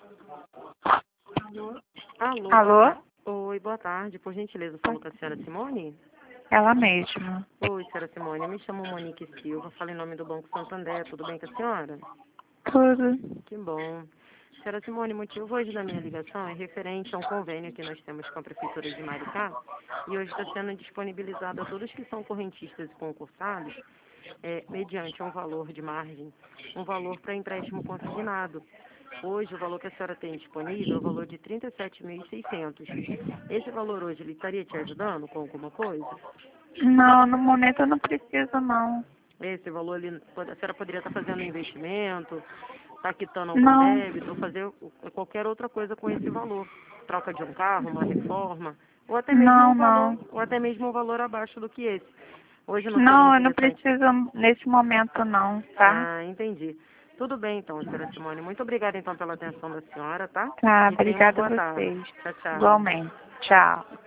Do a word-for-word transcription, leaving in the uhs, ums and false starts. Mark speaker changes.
Speaker 1: Alô?
Speaker 2: Alô?
Speaker 1: Oi, boa tarde. Por gentileza, falo com a senhora Simone?
Speaker 2: Ela mesma.
Speaker 1: Oi, senhora Simone. Eu me chamo Monique Silva, falo em nome do Banco Santander. Tudo bem com a senhora?
Speaker 2: Tudo.
Speaker 1: Que bom. Senhora Simone, o motivo hoje da minha ligação é referente a um convênio que nós temos com a Prefeitura de Maricá e hoje está sendo disponibilizado a todos que são correntistas e concursados, é, mediante um valor de margem, um valor para empréstimo consignado. Hoje, o valor que a senhora tem disponível é o valor de trinta e sete mil e seiscentos. Esse valor hoje, ele estaria te ajudando com alguma coisa?
Speaker 2: Não, no momento eu não preciso, não.
Speaker 1: Esse valor, ali, a senhora poderia estar fazendo um investimento, está quitando algum
Speaker 2: Não.
Speaker 1: débito, ou fazer qualquer outra coisa com esse valor. Troca de um carro, uma reforma, ou até mesmo
Speaker 2: Não,
Speaker 1: um valor,
Speaker 2: não.
Speaker 1: ou até mesmo um valor abaixo do que esse. Hoje não seria
Speaker 2: Não, eu não
Speaker 1: interessante.
Speaker 2: preciso nesse momento, não, tá?
Speaker 1: Ah, entendi. Tudo bem então, senhora Simone. Muito obrigada então pela atenção da senhora, tá?
Speaker 2: Tá,
Speaker 1: E tenha uma
Speaker 2: obrigada a
Speaker 1: boa tarde.
Speaker 2: vocês.
Speaker 1: Tchau, tchau.
Speaker 2: Igualmente. Tchau.